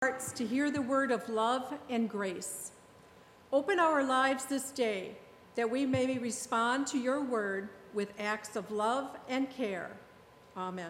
Hearts to hear the word of love and grace. Open our lives this day that we may respond to your word with acts of love and care. Amen.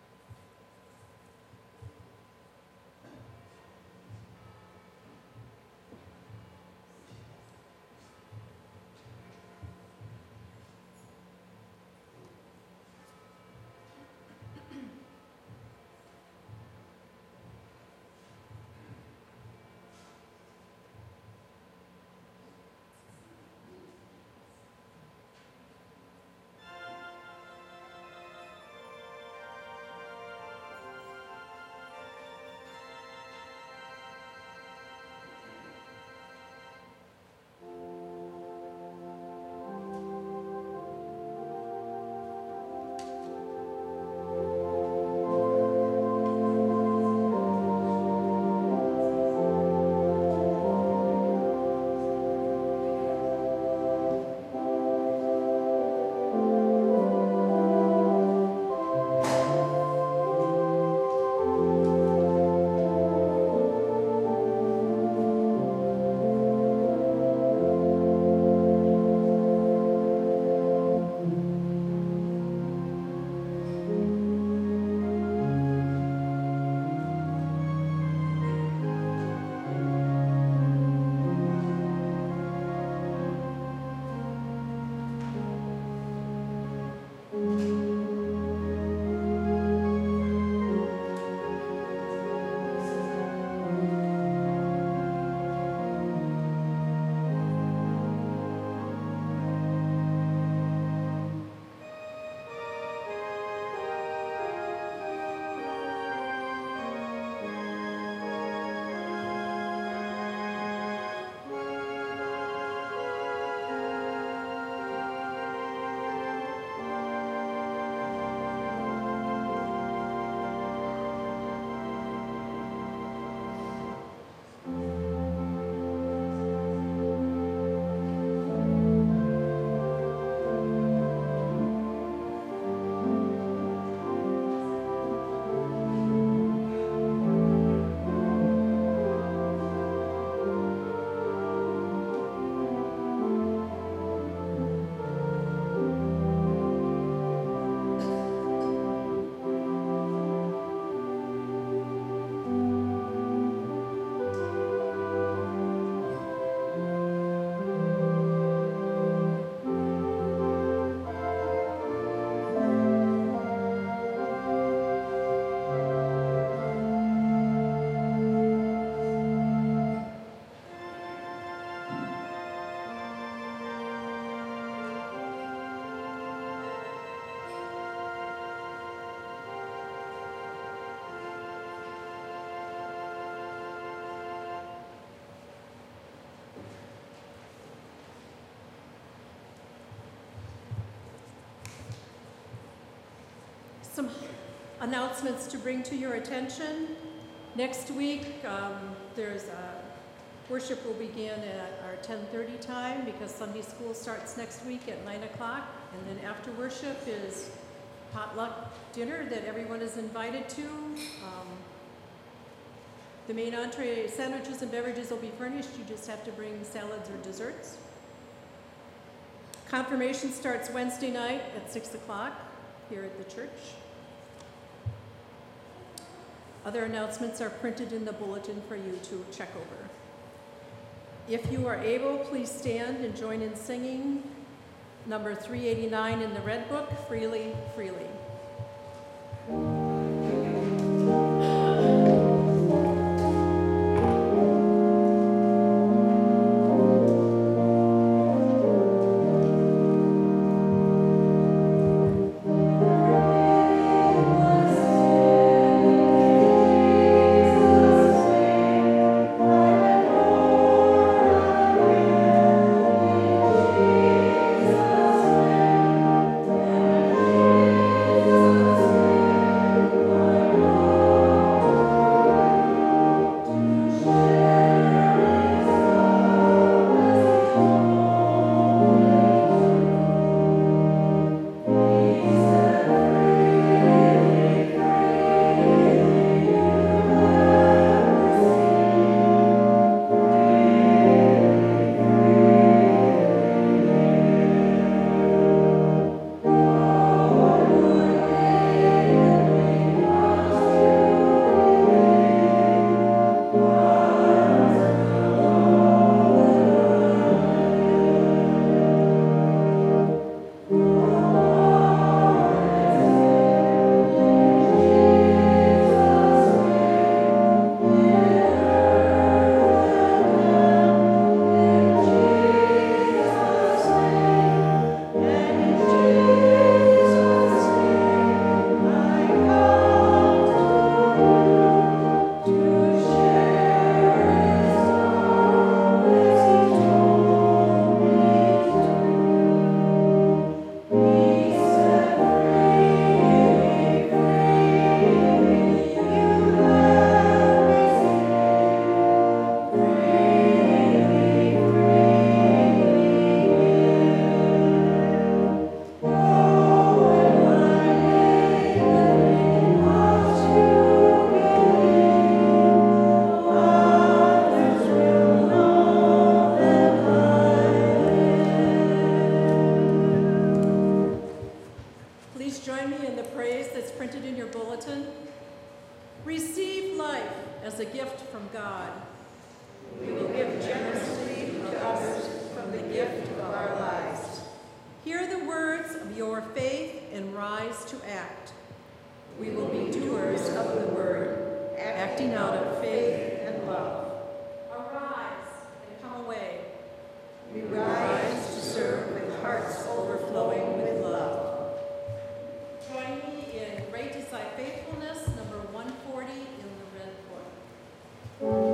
Some announcements to bring to your attention. Next week, worship will begin at our 10:30 time because Sunday school starts next week at 9 o'clock. And then after worship is potluck dinner that everyone is invited to. The main entree, sandwiches and beverages will be furnished. You just have to bring salads or desserts. Confirmation starts Wednesday night at 6 o'clock here at the church. Other announcements are printed in the bulletin for you to check over. If you are able, please stand and join in singing number 389 in the Red Book, Freely, Freely. gift from God. We will give generously to others from the gift of our lives. Hear the words of your faith and rise to act. We will be doers of the word, acting out of faith and love. Arise and come away. We rise to serve with hearts overflowing with love. Join me in Great is Thy Faithfulness, number 140 in the Red Book.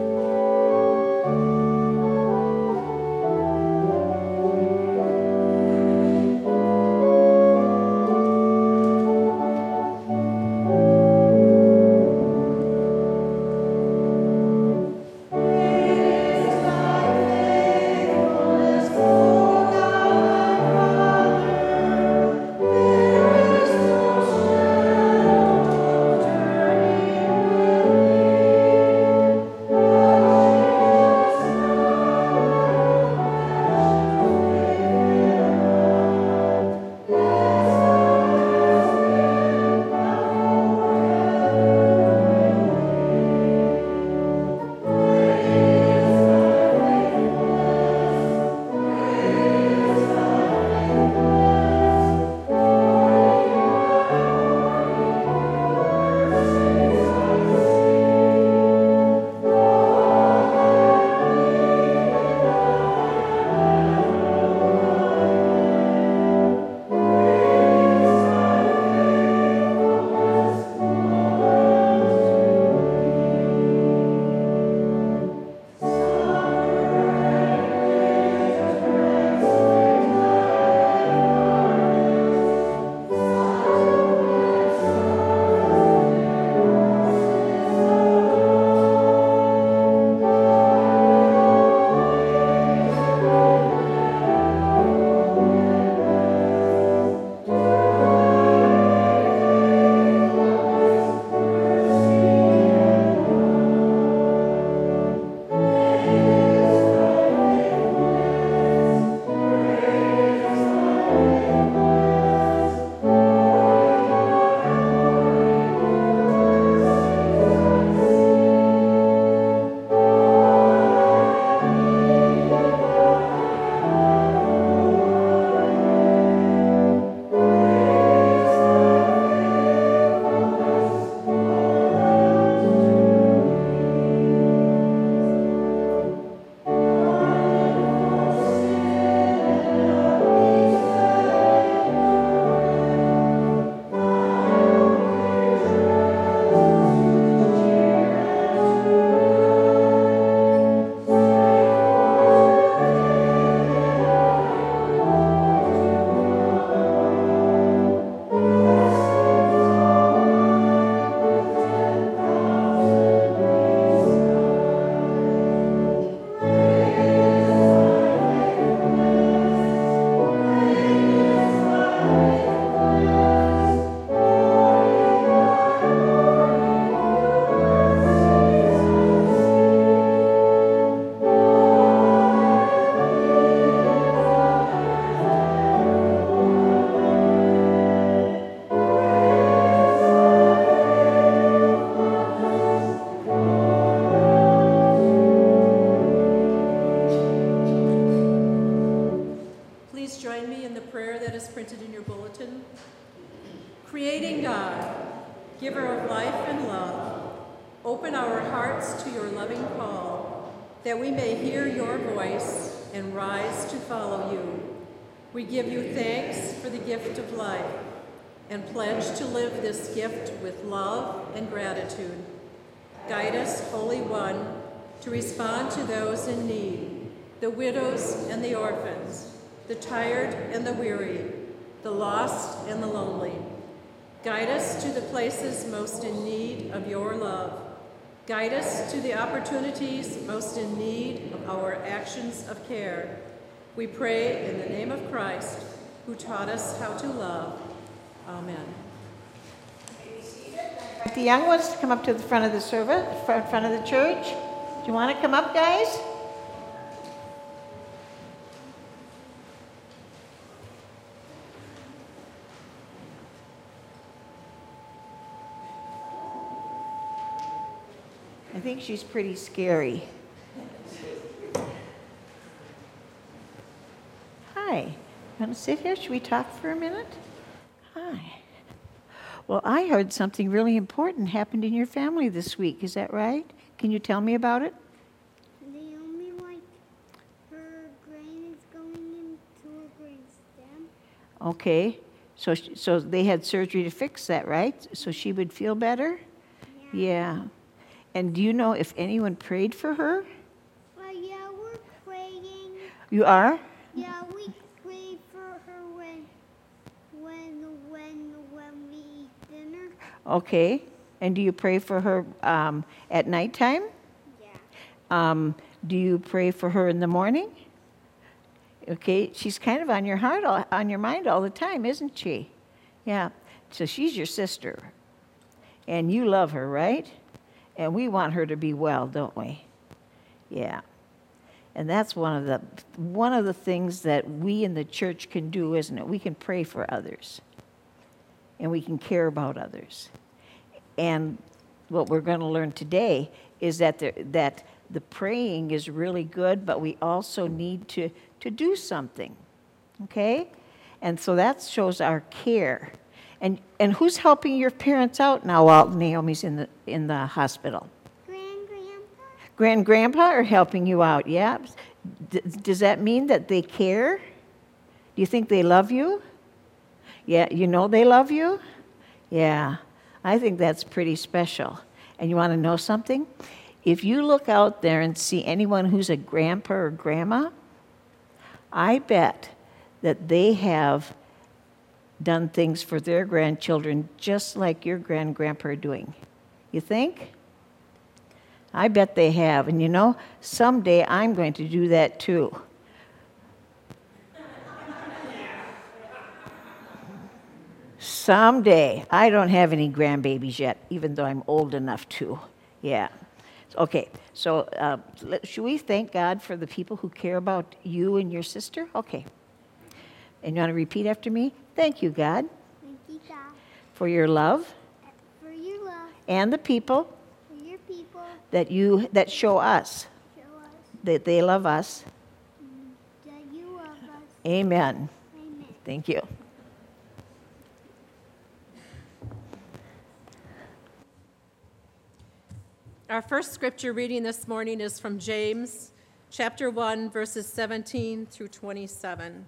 Creating God, giver of life and love, open our hearts to your loving call, that we may hear your voice and rise to follow you. We give you thanks for the gift of life and pledge to live this gift with love and gratitude. Guide us, Holy One, to respond to those in need, the widows and the orphans, the tired and the weary, the lost and the lonely. Guide us to the places most in need of your love. Guide us to the opportunities most in need of our actions of care. We pray in the name of Christ, who taught us how to love. Amen. The young ones to come up to the front of the service, front of the church. Do you want to come up, guys? I think she's pretty scary. Hi. Want to sit here? Should we talk for a minute? Hi. Well, I heard something really important happened in your family this week. Is that right? Can you tell me about it? Naomi, her brain is going into her brainstem. Okay. So they had surgery to fix that, right? So she would feel better? Yeah. And do you know if anyone prayed for her? Yeah, we're praying. You are? Yeah, we pray for her when we eat dinner. Okay. And do you pray for her at nighttime? Yeah. Do you pray for her in the morning? Okay, she's kind of on your heart, on your mind all the time, isn't she? Yeah. So she's your sister, and you love her, right? And we want her to be well, don't we? Yeah. And that's one of the things that we in the church can do, isn't it? We can pray for others, and we can care about others. And what we're going to learn today is that the praying is really good, but we also need to do something, okay? And so that shows our care. And who's helping your parents out now while Naomi's in the hospital? Grandpa. Grandpa are helping you out, yeah? Does that mean that they care? Do you think they love you? Yeah, you know they love you? Yeah, I think that's pretty special. And you want to know something? If you look out there and see anyone who's a grandpa or grandma, I bet that they have done things for their grandchildren just like your grandpa are doing. You think? I bet they have. And you know, someday I'm going to do that too. Someday. I don't have any grandbabies yet, even though I'm old enough to. Yeah. Okay, so should we thank God for the people who care about you and your sister? Okay. And you want to repeat after me? Thank you, God. Thank you, God. For your love. For your love. And the people. For your people. That show us. That they love us. That you love us. Amen. Amen. Thank you. Our first scripture reading this morning is from James, chapter 1, verses 17 through 27.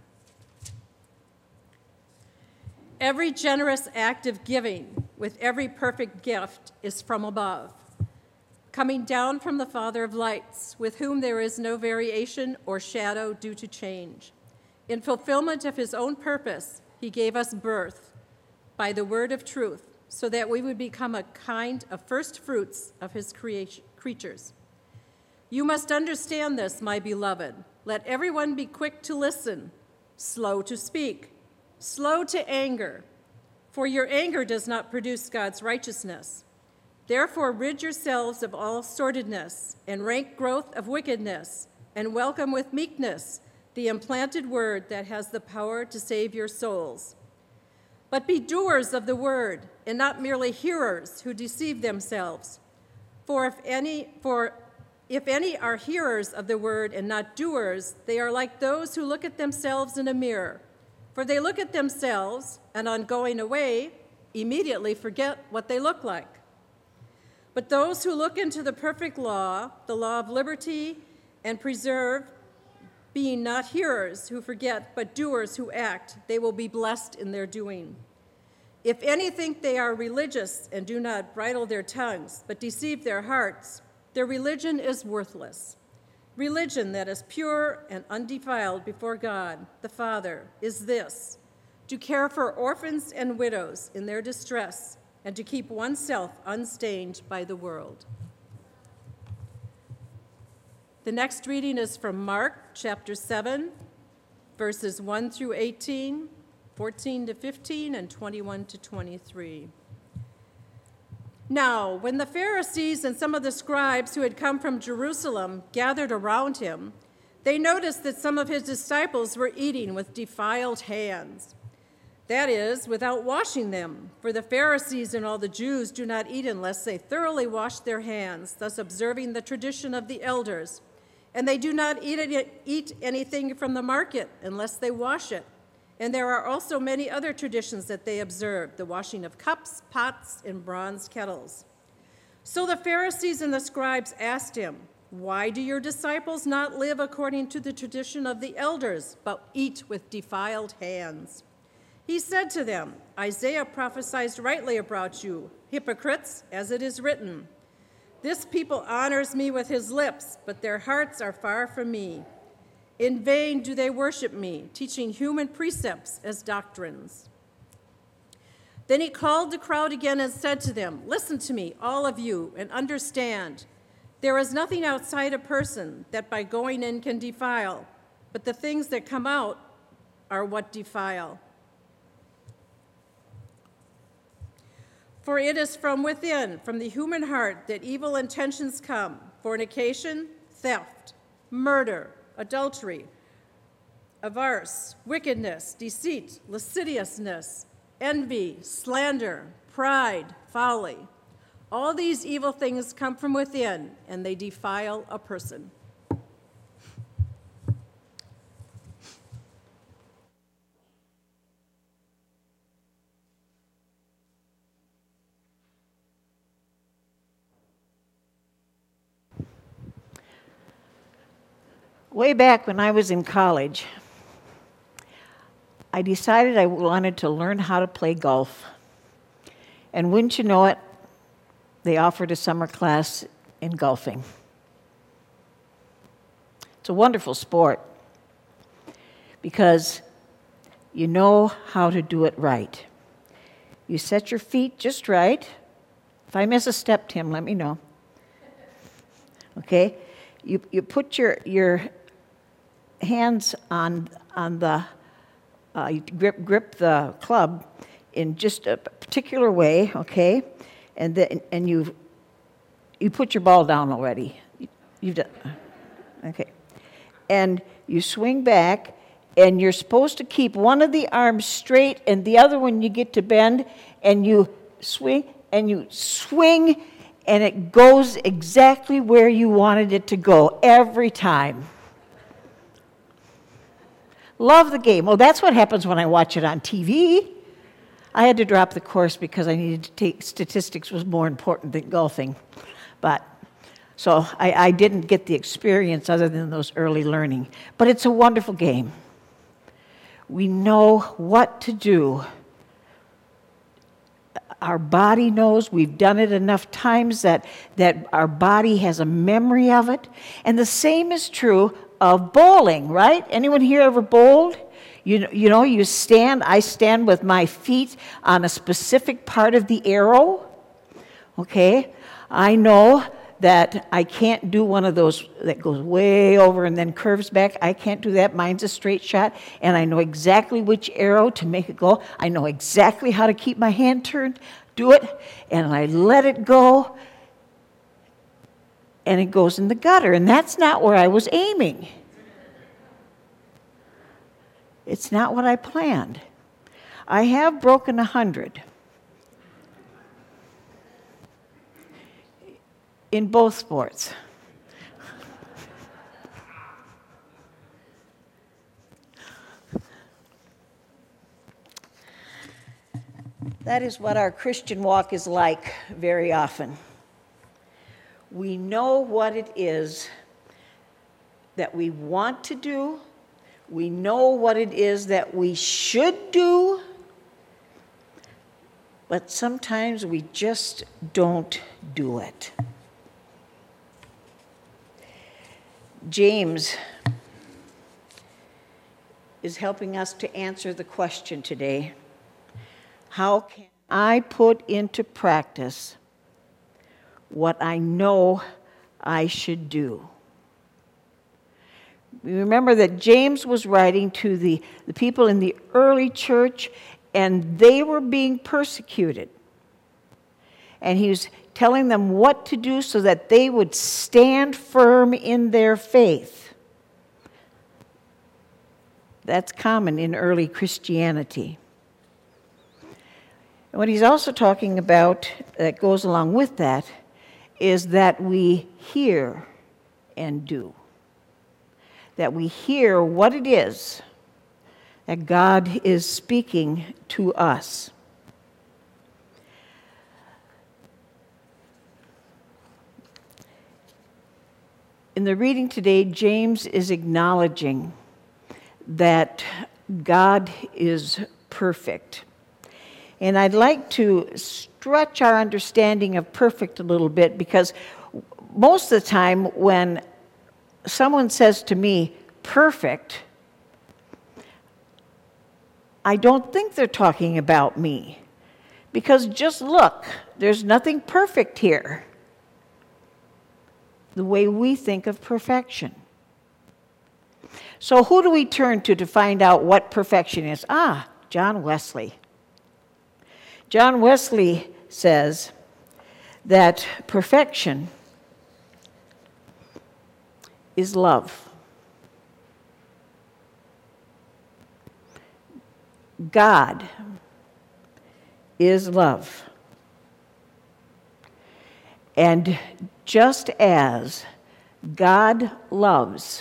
Every generous act of giving with every perfect gift is from above, coming down from the Father of lights, with whom there is no variation or shadow due to change. In fulfillment of his own purpose, he gave us birth by the word of truth, so that we would become a kind of first fruits of his creatures. You must understand this, my beloved. Let everyone be quick to listen, slow to speak, slow to anger, for your anger does not produce God's righteousness. Therefore, rid yourselves of all sordidness and rank growth of wickedness, and welcome with meekness the implanted word that has the power to save your souls. But be doers of the word, and not merely hearers who deceive themselves. For if any are hearers of the word and not doers, they are like those who look at themselves in a mirror. For they look at themselves, and on going away, immediately forget what they look like. But those who look into the perfect law, the law of liberty, and preserve, being not hearers who forget, but doers who act, they will be blessed in their doing. If any think they are religious and do not bridle their tongues, but deceive their hearts, their religion is worthless. Religion that is pure and undefiled before God, the Father, is this: to care for orphans and widows in their distress, and to keep oneself unstained by the world. The next reading is from Mark chapter 7, verses 1 through 18, 14 to 15, and 21 to 23. Now, when the Pharisees and some of the scribes who had come from Jerusalem gathered around him, they noticed that some of his disciples were eating with defiled hands. That is, without washing them. For the Pharisees and all the Jews do not eat unless they thoroughly wash their hands, thus observing the tradition of the elders. And they do not eat anything from the market unless they wash it. And there are also many other traditions that they observe, the washing of cups, pots, and bronze kettles. So the Pharisees and the scribes asked him, "Why do your disciples not live according to the tradition of the elders, but eat with defiled hands?" He said to them, "Isaiah prophesied rightly about you, hypocrites, as it is written, 'This people honors me with his lips, but their hearts are far from me. In vain do they worship me, teaching human precepts as doctrines.'" Then he called the crowd again and said to them, "Listen to me, all of you, and understand. There is nothing outside a person that by going in can defile, but the things that come out are what defile. For it is from within, from the human heart, that evil intentions come: fornication, theft, murder, adultery, avarice, wickedness, deceit, lasciviousness, envy, slander, pride, folly. All these evil things come from within, and they defile a person." Way back when I was in college, I decided I wanted to learn how to play golf. And wouldn't you know it, they offered a summer class in golfing. It's a wonderful sport because you know how to do it right. You set your feet just right. If I miss a step, Tim, let me know. Okay? You put your hands on the you grip the club in just a particular way, okay, and you put your ball down already. You've done, okay, and you swing back, and you're supposed to keep one of the arms straight, and the other one you get to bend, and you swing, and it goes exactly where you wanted it to go every time. Love the game. Well, that's what happens when I watch it on TV. I had to drop the course because I needed to take statistics was more important than golfing. So I didn't get the experience other than those early learning. But it's a wonderful game. We know what to do. Our body knows. We've done it enough times that our body has a memory of it. And the same is true of bowling, right? Anyone here ever bowled? You stand, I stand with my feet on a specific part of the arrow. Okay? I know that I can't do one of those that goes way over and then curves back. I can't do that. Mine's a straight shot, and I know exactly which arrow to make it go. I know exactly how to keep my hand turned, do it, and I let it go, and it goes in the gutter, and that's not where I was aiming. It's not what I planned. I have broken 100 in both sports. That is what our Christian walk is like very often. We know what it is that we want to do. We know what it is that we should do. But sometimes we just don't do it. James is helping us to answer the question today: how can I put into practice what I know I should do? We remember that James was writing to the people in the early church, and they were being persecuted. And he was telling them what to do so that they would stand firm in their faith. That's common in early Christianity. And what he's also talking about that goes along with that is that we hear and do. That we hear what it is that God is speaking to us. In the reading today, James is acknowledging that God is perfect. And I'd like to stretch our understanding of perfect a little bit, because most of the time when someone says to me, perfect, I don't think they're talking about me. Because just look, there's nothing perfect here. The way we think of perfection. So who do we turn to find out what perfection is? John Wesley. John Wesley says that perfection is love. God is love. And just as God loves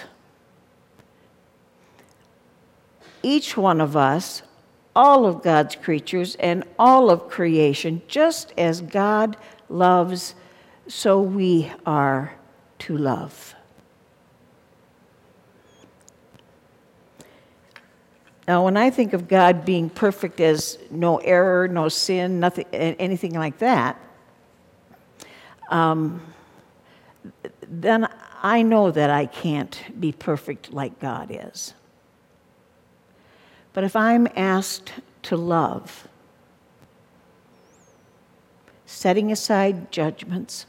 each one of us, all of God's creatures, and all of creation, just as God loves, so we are to love. Now, when I think of God being perfect as no error, no sin, nothing, anything like that, then I know that I can't be perfect like God is. But if I'm asked to love, setting aside judgments,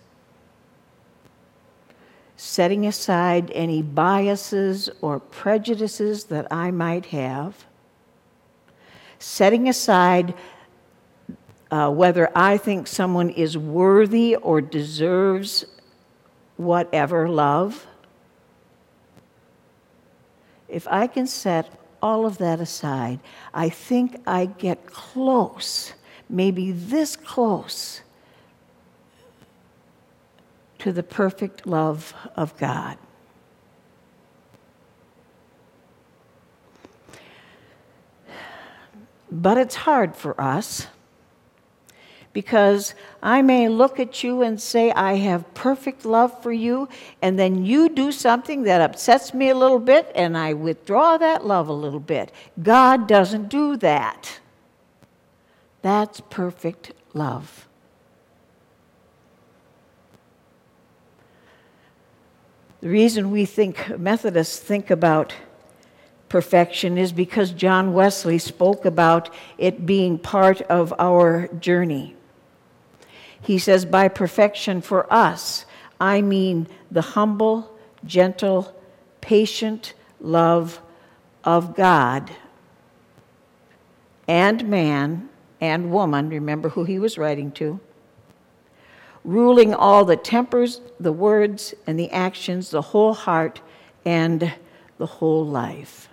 setting aside any biases or prejudices that I might have, setting aside whether I think someone is worthy or deserves whatever love, if I can set all of that aside, I think I get close, maybe this close, to the perfect love of God. But it's hard for us, because I may look at you and say, I have perfect love for you, and then you do something that upsets me a little bit, and I withdraw that love a little bit. God doesn't do that. That's perfect love. The reason we Methodists think about perfection is because John Wesley spoke about it being part of our journey. He says, by perfection for us, I mean the humble, gentle, patient love of God and man and woman, remember who he was writing to, ruling all the tempers, the words, and the actions, the whole heart, and the whole life.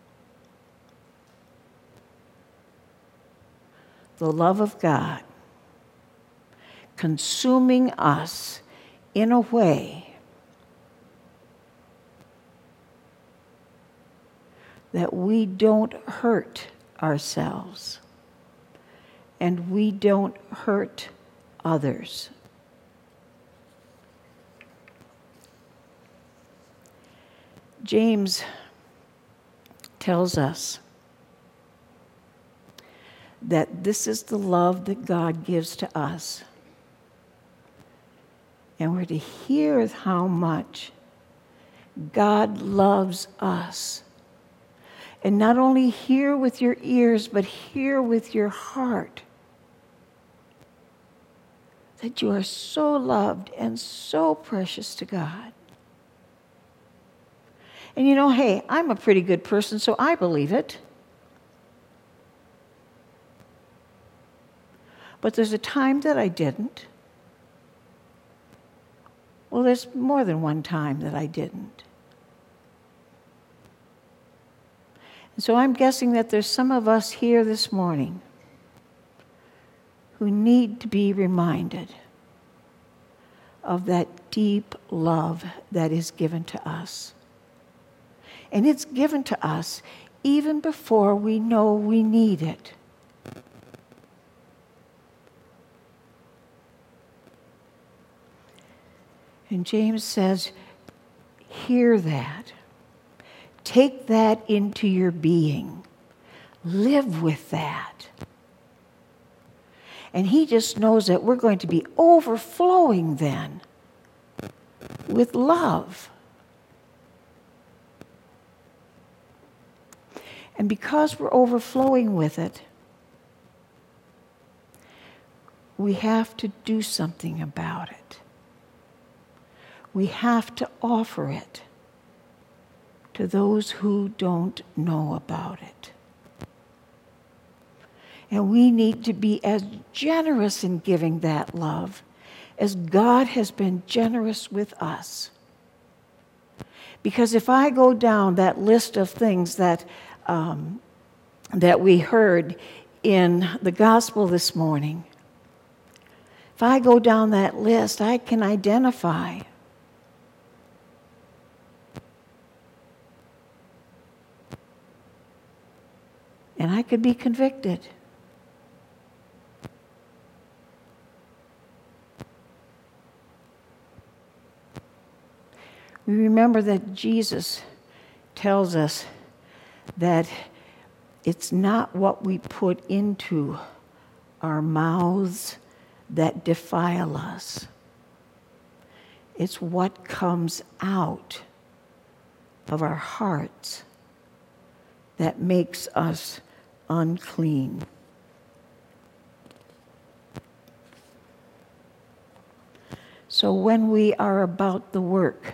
The love of God consuming us in a way that we don't hurt ourselves and we don't hurt others. James tells us that this is the love that God gives to us. And we're to hear how much God loves us. And not only hear with your ears, but hear with your heart that you are so loved and so precious to God. And you know, hey, I'm a pretty good person, so I believe it. But there's a time that I didn't. Well, there's more than one time that I didn't. And so I'm guessing that there's some of us here this morning who need to be reminded of that deep love that is given to us. And it's given to us even before we know we need it. And James says, hear that. Take that into your being. Live with that. And he just knows that we're going to be overflowing then with love. And because we're overflowing with it, we have to do something about it. We have to offer it to those who don't know about it. And we need to be as generous in giving that love as God has been generous with us. Because if I go down that list of things that we heard in the gospel this morning, if I go down that list, I can identify and I could be convicted. We remember that Jesus tells us that it's not what we put into our mouths that defile us. It's what comes out of our hearts that makes us unclean. So when we are about the work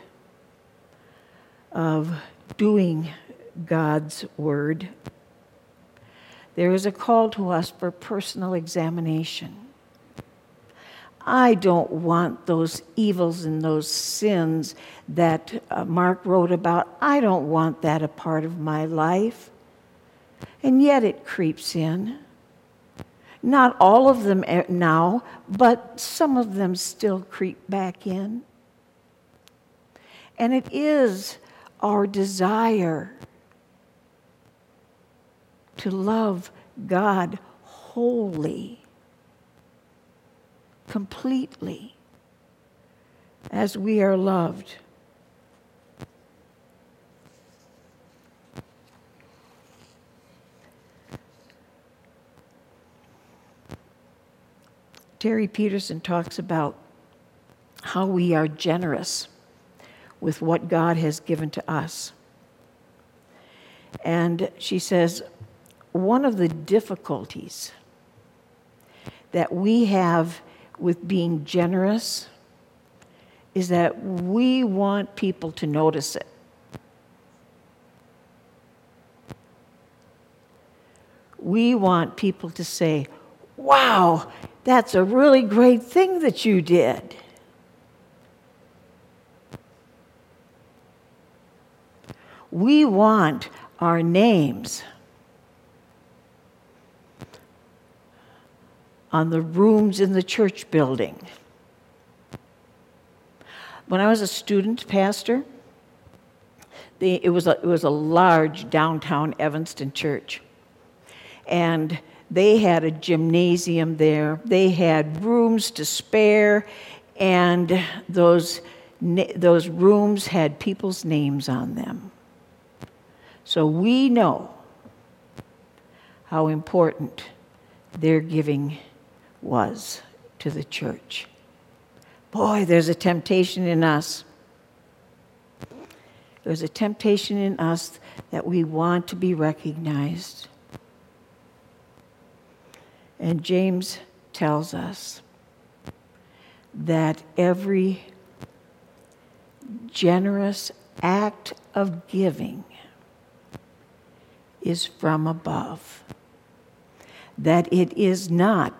of doing God's word, there is a call to us for personal examination. I don't want those evils and those sins that Mark wrote about. I don't want that a part of my life. And yet it creeps in. Not all of them now, but some of them still creep back in. And it is our desire to love God wholly, completely, as we are loved. Terry Peterson talks about how we are generous with what God has given to us. And she says, one of the difficulties that we have with being generous is that we want people to notice it. We want people to say, wow, that's a really great thing that you did. We want our names on the rooms in the church building. When I was a student pastor, it was a large downtown Evanston church. And they had a gymnasium there. They had rooms to spare, and those rooms had people's names on them. So we know how important their giving was to the church. Boy, there's a temptation in us. There's a temptation in us that we want to be recognized. And James tells us that every generous act of giving is from above. That it is not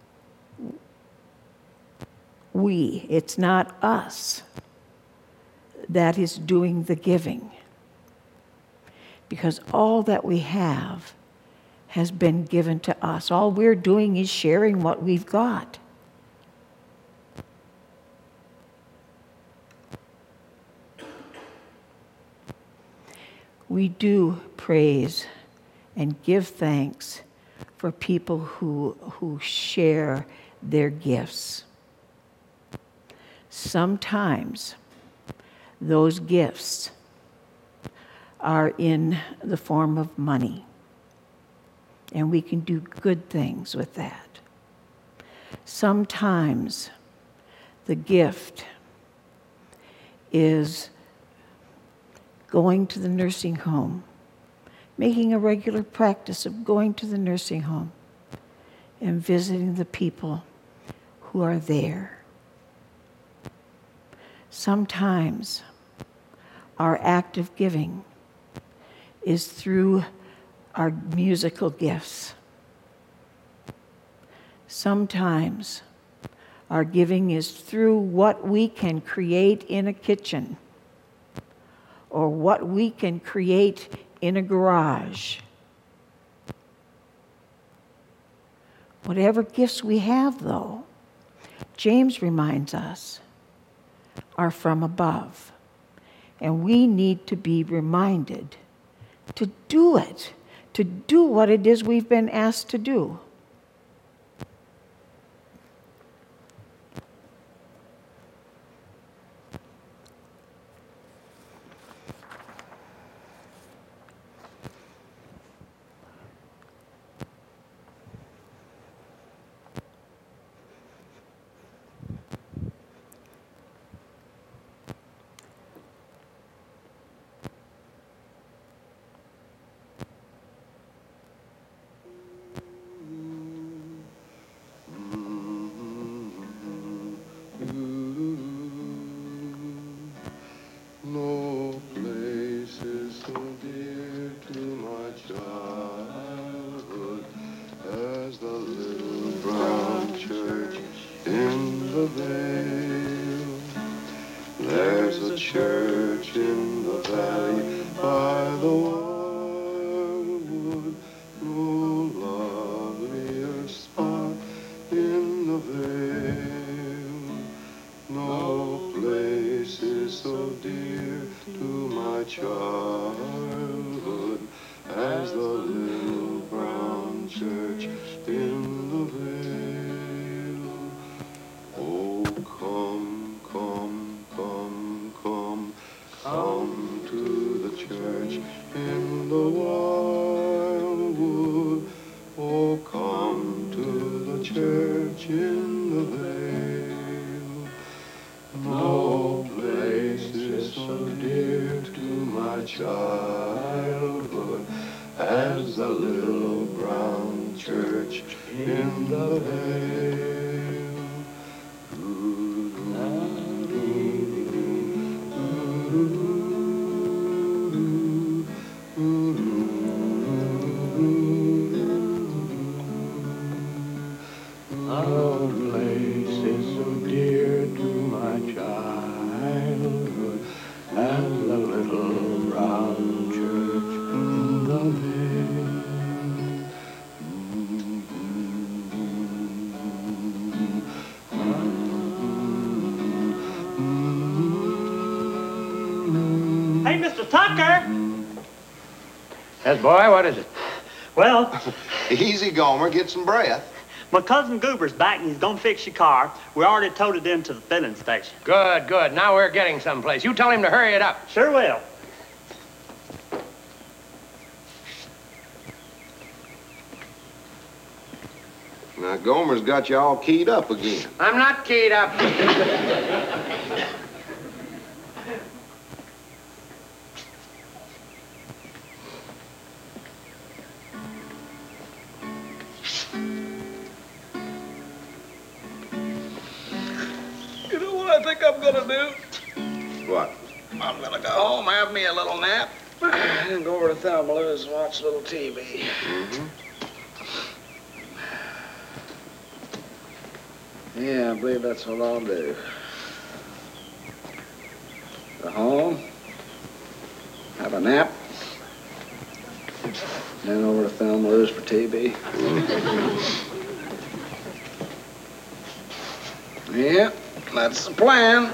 it's not us that is doing the giving. Because all that we have has been given to us. All we're doing is sharing what we've got. We do praise and give thanks for people who share their gifts. Sometimes those gifts are in the form of money, and we can do good things with that. Sometimes the gift is going to the nursing home, making a regular practice of going to the nursing home and visiting the people who are there. Sometimes our act of giving is through our musical gifts. Sometimes our giving is through what we can create in a kitchen or what we can create in a garage. Whatever gifts we have, though, James reminds us, are from above. And we need to be reminded to do it, to do what it is we've been asked to do. Hey, Mr. Tucker! Yes, boy, what is it? Well, Easy, Gomer. Get some breath. my cousin Goober's back and he's gonna fix your car. We already towed it into the filling station. Good, good. Now we're getting someplace. You tell him to hurry it up. Sure will. Now, Gomer's got you all keyed up again. I'm not keyed up. You know what I think I'm gonna do? What? I'm gonna go home, have me a little nap, and go over to Thelma Lou's and watch a little TV. Mm-hmm. Yeah, I believe that's what I'll do. Go home, have a nap, Then over to Thelma Lou's for TV. Yeah, that's the plan.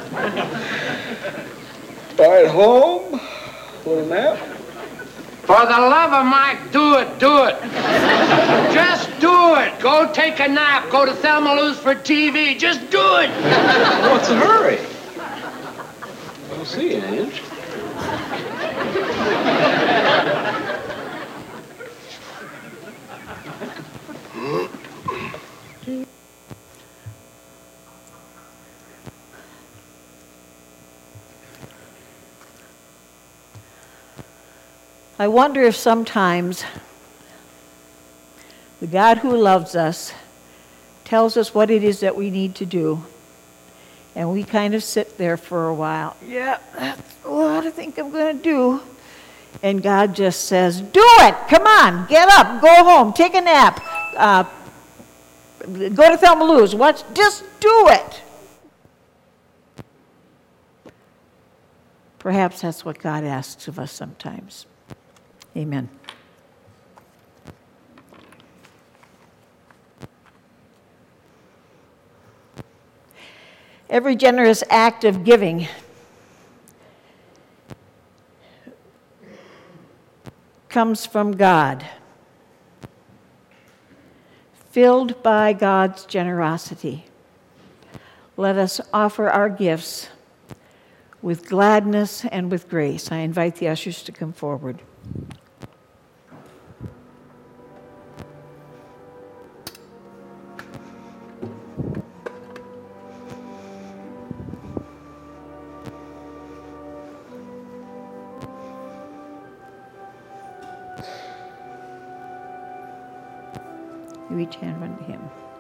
Ride home, little nap. For the love of Mike, do it, do it. Just do it. Go take a nap. Go to Thelma Lou's for TV. Just do it. What's the hurry? I'll see you, Ange. I wonder if sometimes the God who loves us tells us what it is that we need to do, and we kind of sit there for a while. Yeah, that's what I think I'm going to do. And God just says, do it! Come on, get up, go home, take a nap, go to Thelma Lou's, just do it! Perhaps that's what God asks of us sometimes. Amen. Every generous act of giving comes from God, filled by God's generosity. Let us offer our gifts with gladness and with grace. I invite the ushers to come forward. You each hand one to him.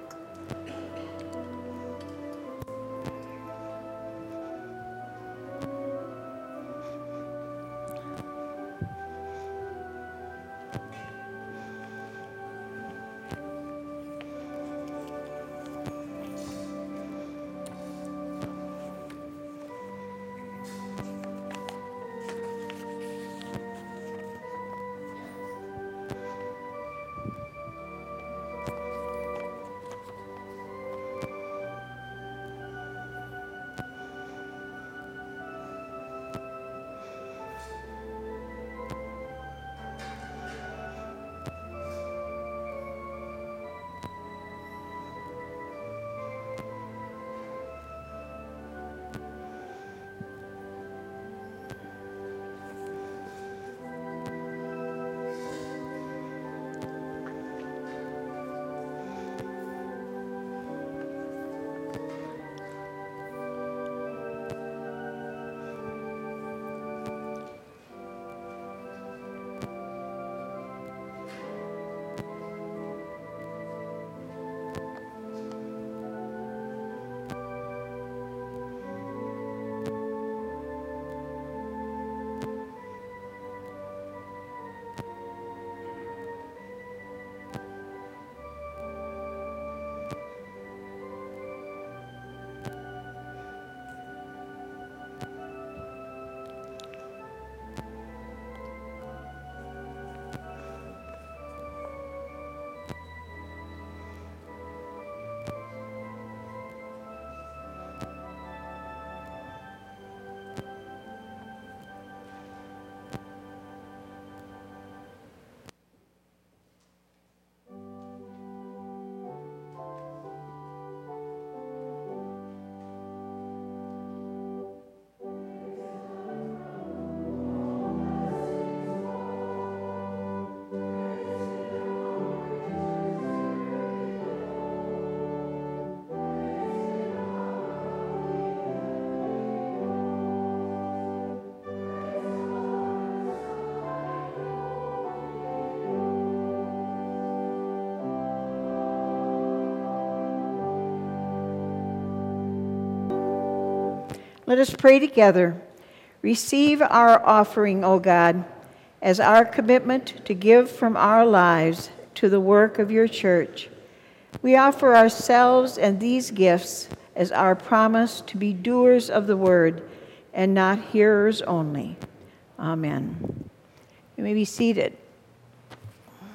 Let us pray together. Receive our offering, O God, as our commitment to give from our lives to the work of your church. We offer ourselves and these gifts as our promise to be doers of the word and not hearers only. Amen. You may be seated.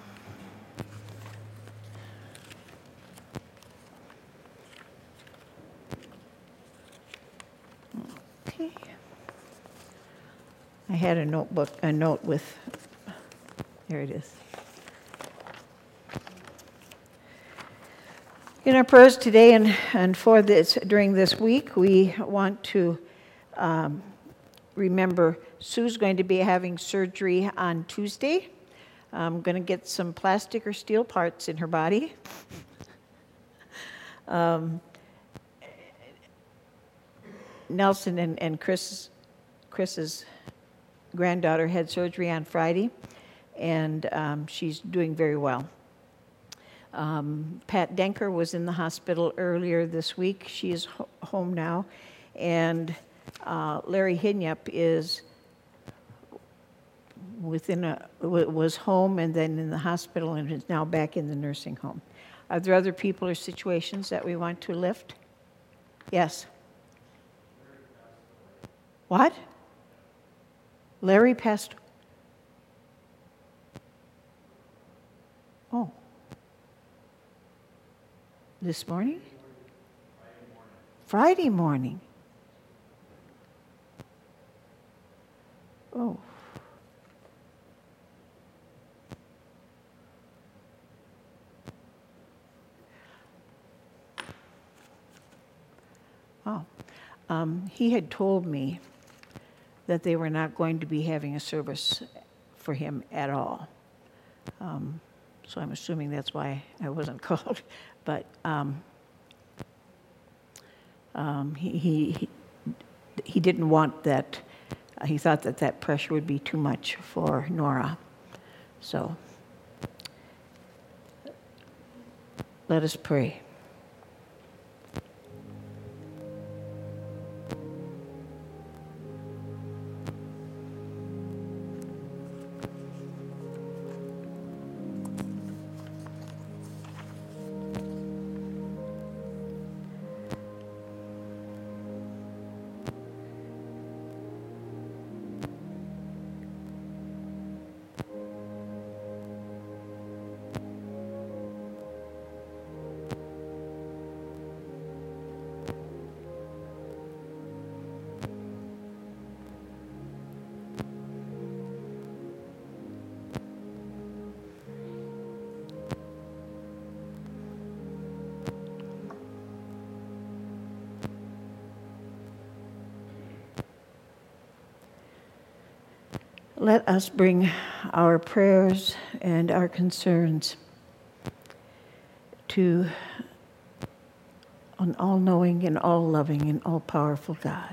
had a note with, here it is. In our prayers today and for this, during this week, we want to remember Sue's going to be having surgery on Tuesday. I'm going to get some plastic or steel parts in her body. Nelson and Chris's granddaughter had surgery on Friday, and she's doing very well. Pat Denker was in the hospital earlier this week. She is home now. And Larry Hinyap is was home and then in the hospital and is now back in the nursing home. Are there other people or situations that we want to lift? Yes. What? Larry passed. Oh. This morning? Friday morning. Oh. Oh. He had told me that they were not going to be having a service for him at all. So I'm assuming that's why I wasn't called. But he didn't want that. He thought that pressure would be too much for Nora. So let us pray. Let us bring our prayers and our concerns to an all-knowing and all-loving and all-powerful God.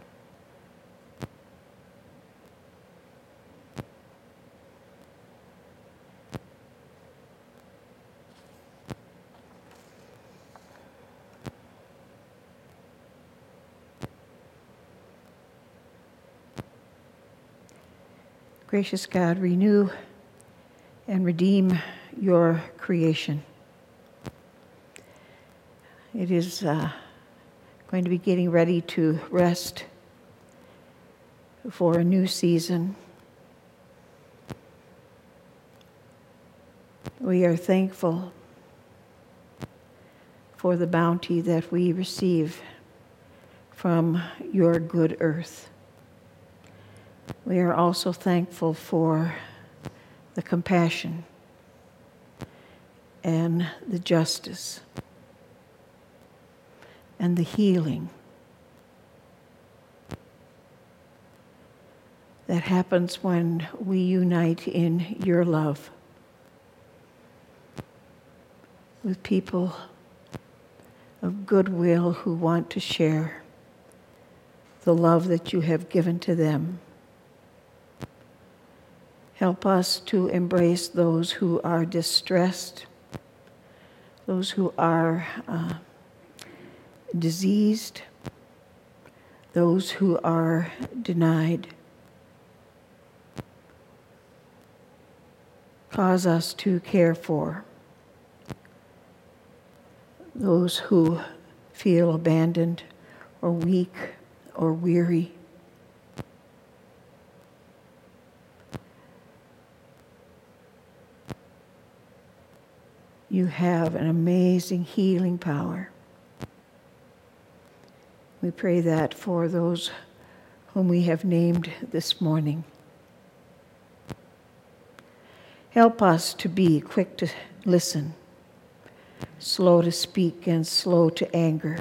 Gracious God, renew and redeem your creation. It is going to be getting ready to rest for a new season. We are thankful for the bounty that we receive from your good earth. We are also thankful for the compassion and the justice and the healing that happens when we unite in your love with people of goodwill who want to share the love that you have given to them. Help us to embrace those who are distressed, those who are diseased, those who are denied. Cause us to care for those who feel abandoned or weak or weary. You have an amazing healing power. We pray that for those whom we have named this morning. Help us to be quick to listen, slow to speak, and slow to anger,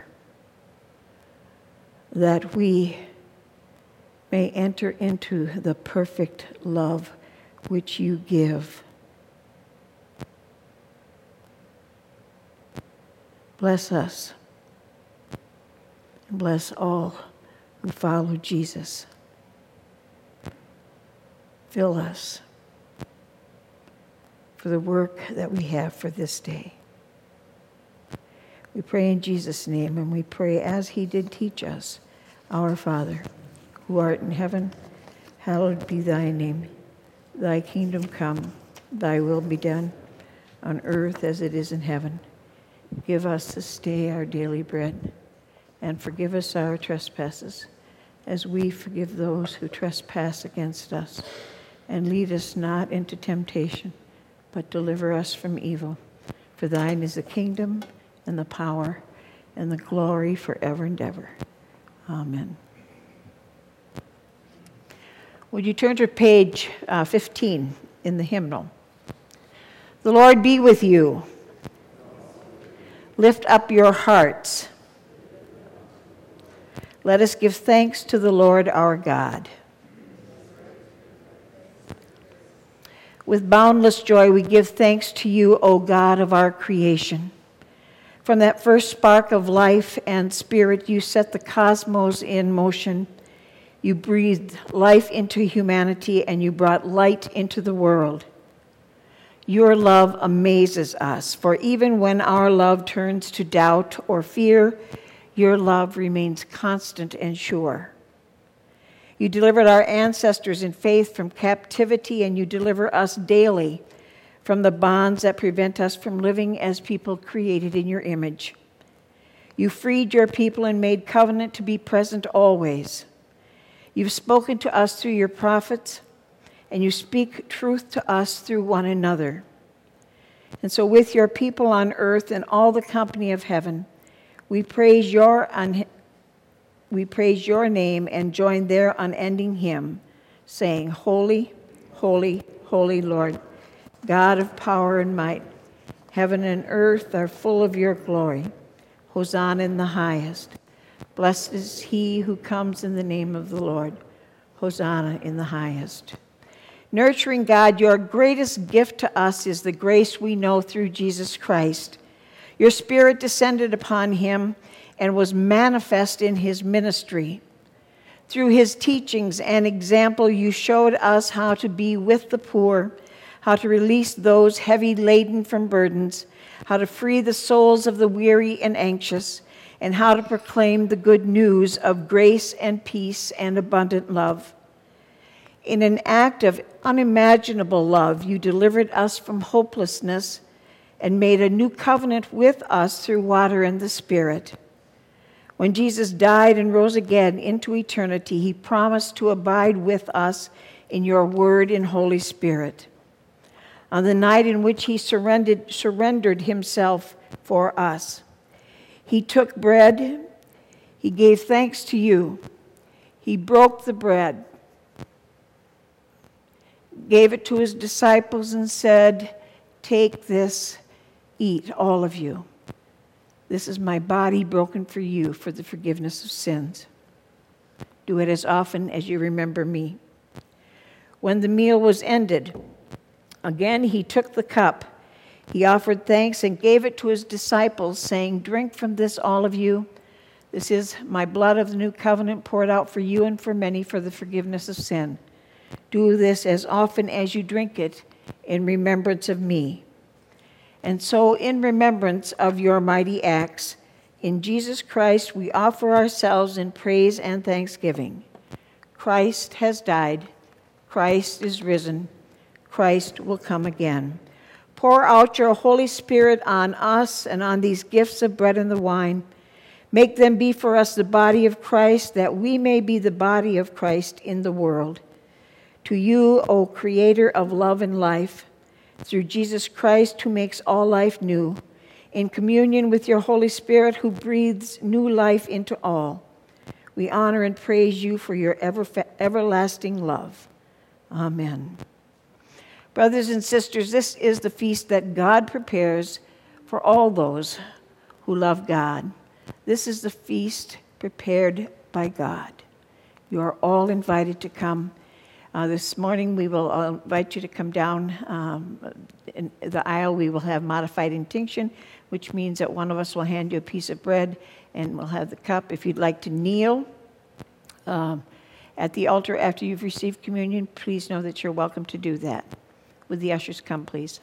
that we may enter into the perfect love which you give. Bless us. Bless all who follow Jesus. Fill us for the work that we have for this day. We pray in Jesus' name, and we pray as he did teach us, Our Father, who art in heaven, hallowed be thy name. Thy kingdom come, thy will be done, on earth as it is in heaven. Give us this day our daily bread, and forgive us our trespasses, as we forgive those who trespass against us. And lead us not into temptation, but deliver us from evil. For thine is the kingdom, and the power, and the glory forever and ever. Amen. Would you turn to page 15 in the hymnal? The Lord be with you. Lift up your hearts. Let us give thanks to the Lord our God. With boundless joy we give thanks to you, O God of our creation. From that first spark of life and spirit, you set the cosmos in motion. You breathed life into humanity, and you brought light into the world. Your love amazes us, for even when our love turns to doubt or fear, your love remains constant and sure. You delivered our ancestors in faith from captivity, and you deliver us daily from the bonds that prevent us from living as people created in your image. You freed your people and made covenant to be present always. You've spoken to us through your prophets, and you speak truth to us through one another. And so with your people on earth and all the company of heaven, we praise your name and join their unending hymn, saying, Holy, holy, holy Lord, God of power and might, heaven and earth are full of your glory. Hosanna in the highest. Blessed is he who comes in the name of the Lord. Hosanna in the highest. Nurturing God, your greatest gift to us is the grace we know through Jesus Christ. Your Spirit descended upon him and was manifest in his ministry. Through his teachings and example, you showed us how to be with the poor, how to release those heavy laden from burdens, how to free the souls of the weary and anxious, and how to proclaim the good news of grace and peace and abundant love. In an act of unimaginable love, you delivered us from hopelessness and made a new covenant with us through water and the Spirit. When Jesus died and rose again into eternity, he promised to abide with us in your word and Holy Spirit. On the night in which he surrendered himself for us, he took bread, he gave thanks to you, he broke the bread, gave it to his disciples and said, take this, eat, all of you. This is my body broken for you for the forgiveness of sins. Do it as often as you remember me. When the meal was ended, again he took the cup. He offered thanks and gave it to his disciples, saying, drink from this, all of you. This is my blood of the new covenant poured out for you and for many for the forgiveness of sin. Do this as often as you drink it in remembrance of me. And so, in remembrance of your mighty acts, in Jesus Christ we offer ourselves in praise and thanksgiving. Christ has died. Christ is risen. Christ will come again. Pour out your Holy Spirit on us and on these gifts of bread and the wine. Make them be for us the body of Christ, that we may be the body of Christ in the world. To you, O Creator of love and life, through Jesus Christ, who makes all life new, in communion with your Holy Spirit, who breathes new life into all, we honor and praise you for your everlasting love. Amen. Brothers and sisters, this is the feast that God prepares for all those who love God. This is the feast prepared by God. You are all invited to come. This morning we will invite you to come down in the aisle. We will have modified intinction, which means that one of us will hand you a piece of bread and we'll have the cup. If you'd like to kneel at the altar after you've received communion, please know that you're welcome to do that. Would the ushers come, please?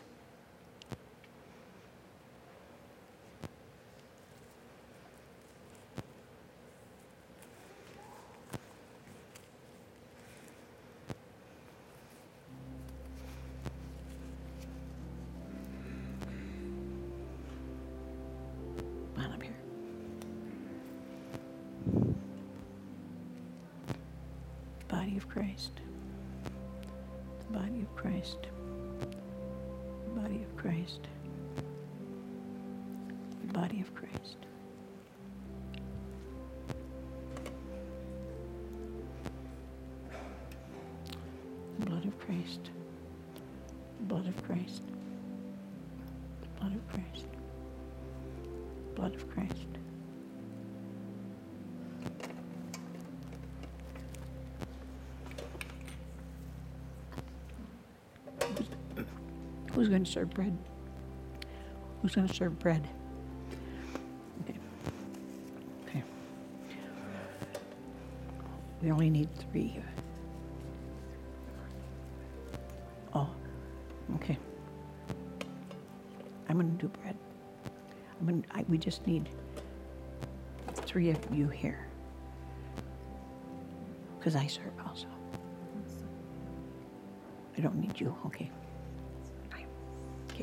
Come on up here. Body of Christ. The body of Christ. The body of Christ. The body of Christ. The blood of Christ. The blood of Christ. The blood of Christ. The blood of Christ. Who's going to serve bread? Who's going to serve bread? Okay. Okay. We only need 3. Oh, okay. I'm going to do bread. We just need 3 of you here. Because I serve also. I don't need you. Okay. Okay.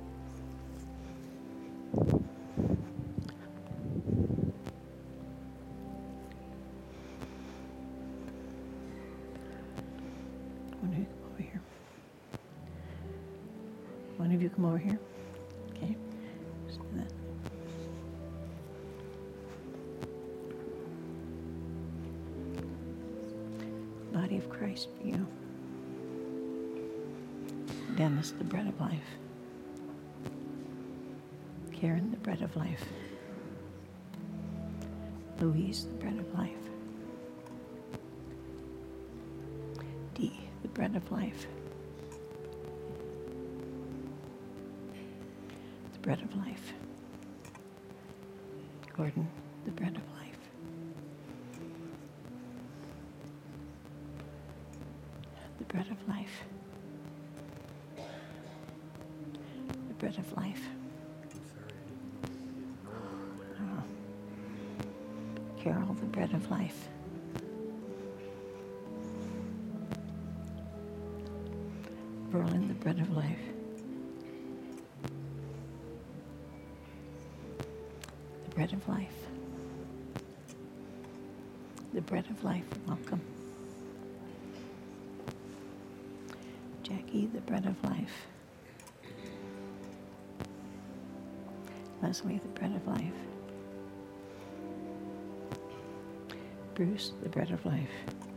One of you come over here. Okay. Just do that. Body of Christ for you. Dennis, the bread of life. Karen, the bread of life. Louise, the bread of life. Dee, the bread of life. The bread of life. Gordon, the bread of life. The bread of life. The bread of life. Oh. Carol, the bread of life. Berlin, the bread of life. The bread of life. The bread of life, welcome. Jackie, the bread of life. Leslie, the bread of life. Bruce, the bread of life.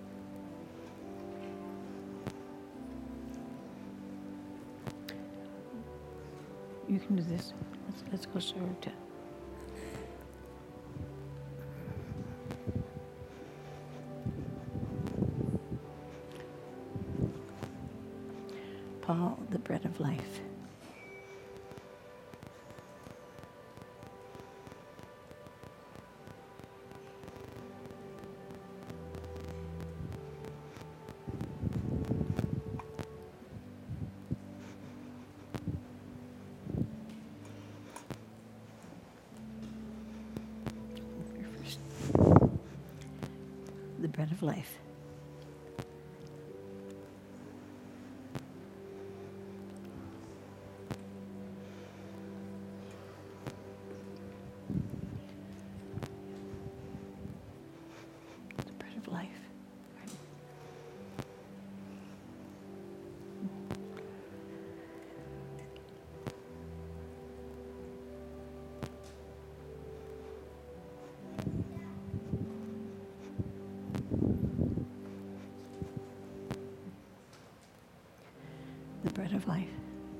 You can do this. Let's go serve to. Paul, the bread of life. The bread of life. The bread of life. the bread of life.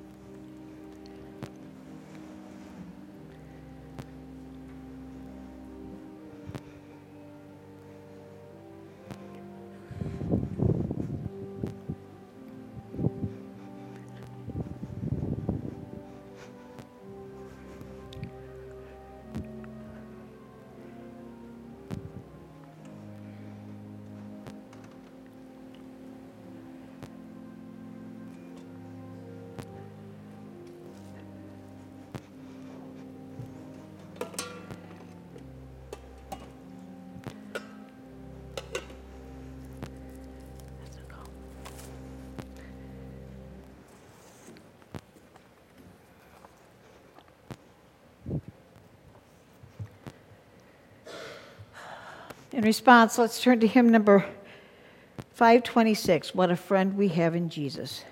In response, let's turn to hymn number 526, What a Friend We Have in Jesus.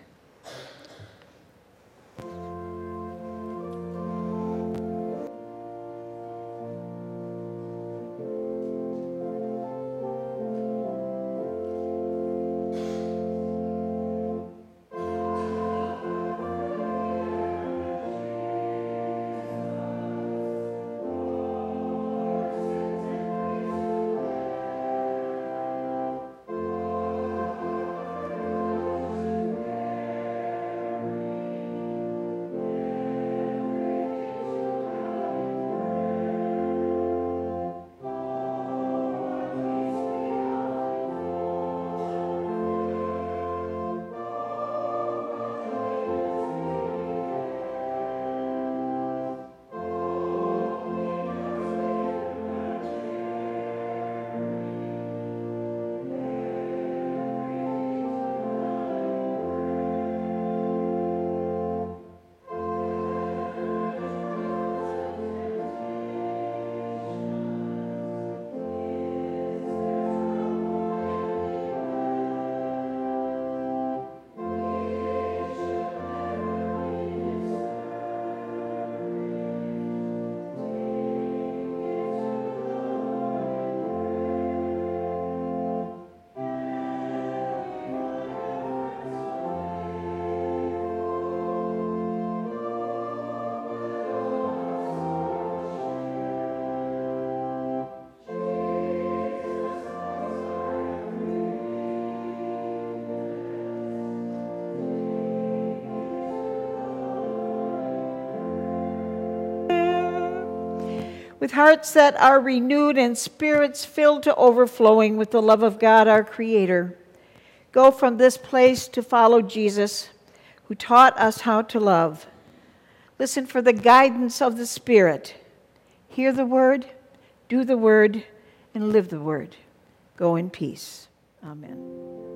With hearts that are renewed and spirits filled to overflowing with the love of God, our Creator, go from this place to follow Jesus, who taught us how to love. Listen for the guidance of the Spirit. Hear the word, do the word, and live the word. Go in peace. Amen.